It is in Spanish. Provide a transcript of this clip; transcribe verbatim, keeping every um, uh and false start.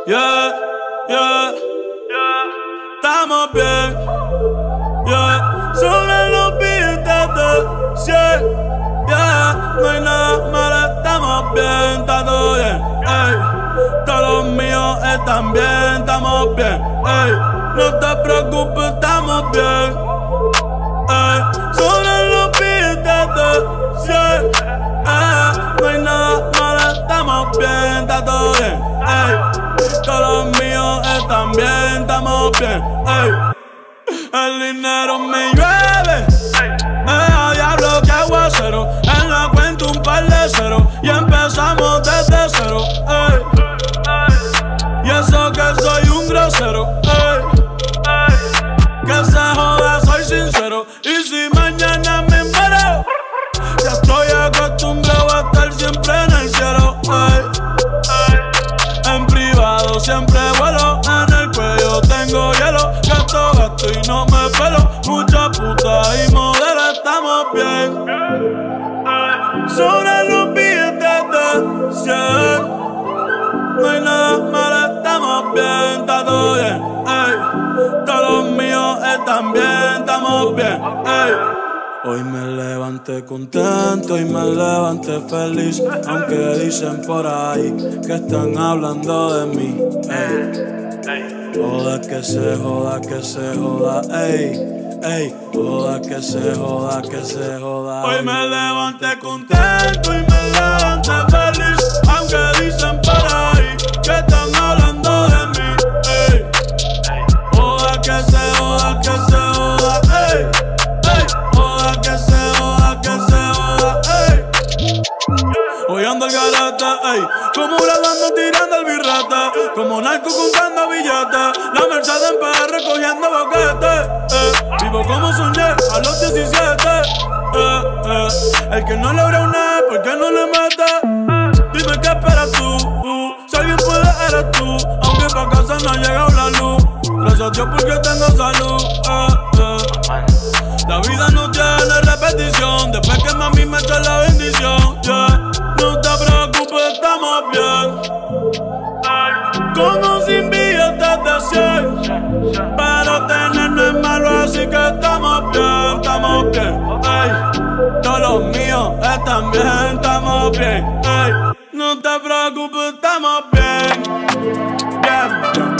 Yeah, yeah, yeah. Estamos bien, yeah. Sobre los billetes de cien, yeah. No hay nada malo, estamos bien, está todo bien, ey. Todos los míos están bien, estamos bien, ey. No te preocupes, estamos bien, ey. Sobre los billetes de cien, yeah. No hay nada malo, estamos bien, está todo bien, ey. Todos los míos están bien, estamos bien, ey. El dinero me llueve, eh, diablo que aguacero. En la cuenta un par de cero y empezamos desde cero, ey. Y eso que soy un grosero, ey. Que se joda, soy sincero. Y si mañana me muero, ya estoy acostumbrado a estar siempre en el cielo, ey. En privado siempre vuelo, en el cuello tengo hielo. Gasto, gasto y no me pelo. Mucha puta y modelo, estamos bien. Sobre los billetes de cien, no hay nada malo, estamos bien, está todo bien, ey. Todos los míos están bien, estamos bien, ey. Hoy me levanté contento y me levanté feliz, aunque dicen por ahí que están hablando de mí, ey. Joda que se joda, que se joda, ey, ey. Joda que se joda, que se joda. Hoy me levanté contento y me levanté feliz, aunque dicen por ahí que están hablando de mí, ey. Joda que se joda, que se joda, ey. Que se joda, que se joda, ey. Hoy ando el garete, ey. Como grabando tirando el birrete, como narco contando billetes. La Mercedes en P R cogiendo boquete, eh. Vivo como soñé a los diecisiete, eh, eh. El que no logra una E, ¿por qué no le mete? Dime qué esperas tú, uh. Si alguien puede eres tú, aunque pa' casa no ha llegado la luz. Gracias a Dios porque tengo salud, eh, eh. La vida no tiene repetición, después que mami me echa la bendición, yeah. No te preocupes, estamos bien. Como sin billetes de cien, pero tener no es malo, así que estamos bien, estamos bien, ey. Todos los míos están bien, estamos bien, ey. No te preocupes, estamos bien, bien, bien.